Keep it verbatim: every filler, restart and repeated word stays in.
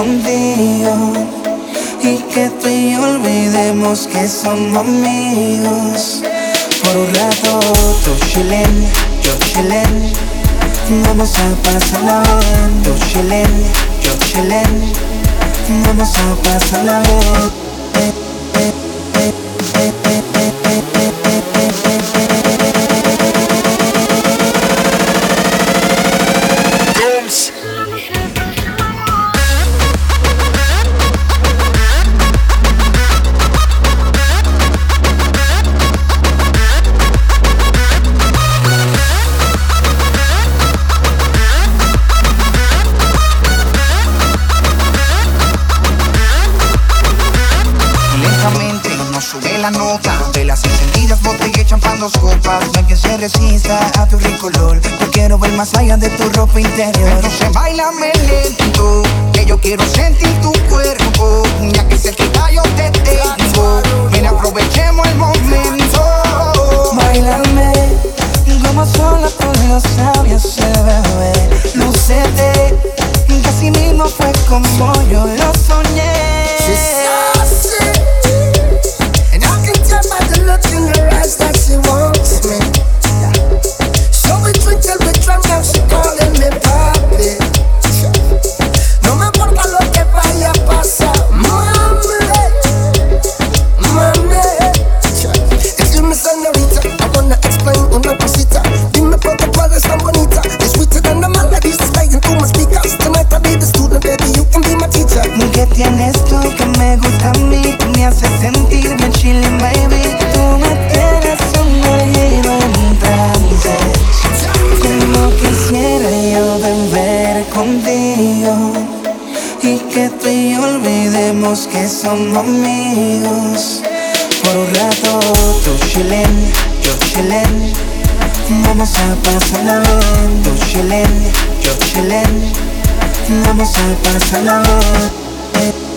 contigo y que tú y yo olvidemos que somos amigos. Por un rato tú chillen, yo chillen, vamos a pasarla bien. Tú chillen, yo chillen, vamos a pasarla bien. Eh, eh, eh, eh, eh, eh, eh, eh, eh, eh, sube la nota de las encendidas botellas y champán dos copas. No hay quien se resista a tu rico olor. Yo quiero ver más allá de tu ropa interior. Entonces bailame lento, que yo quiero sentir tu cuerpo. Ya que cerquita yo te tengo, ven aprovechemos el momento. Bailame como solo tú lo sabías hacer, bebé. Lúcete, casi mismo fue como yo lo soñé. In her eyes that she wants me, yeah. So we drink till we drunk and she calling me papi. No me importa lo que vaya a pasar, mami, mami. Excuse me, señorita, I wanna explain una cosita. Dime por qué tú eres tan bonita. You're sweeter than the melodies that's playing through my speakers. Tonight I'll be the student, baby, you can be my teacher. ¿Qué tienes tú que me gusta a mí? Tú me haces sentirme chilling, baby. Tú me tienes sumergido en trance. Como quisiera yo beber contigo y que tú y yo olvidemos que somos amigos. Por un rato tú chillen, yo chillen, vamos a pasarla bien. Tú chillen, yo chillen, vamos a pasarla bien.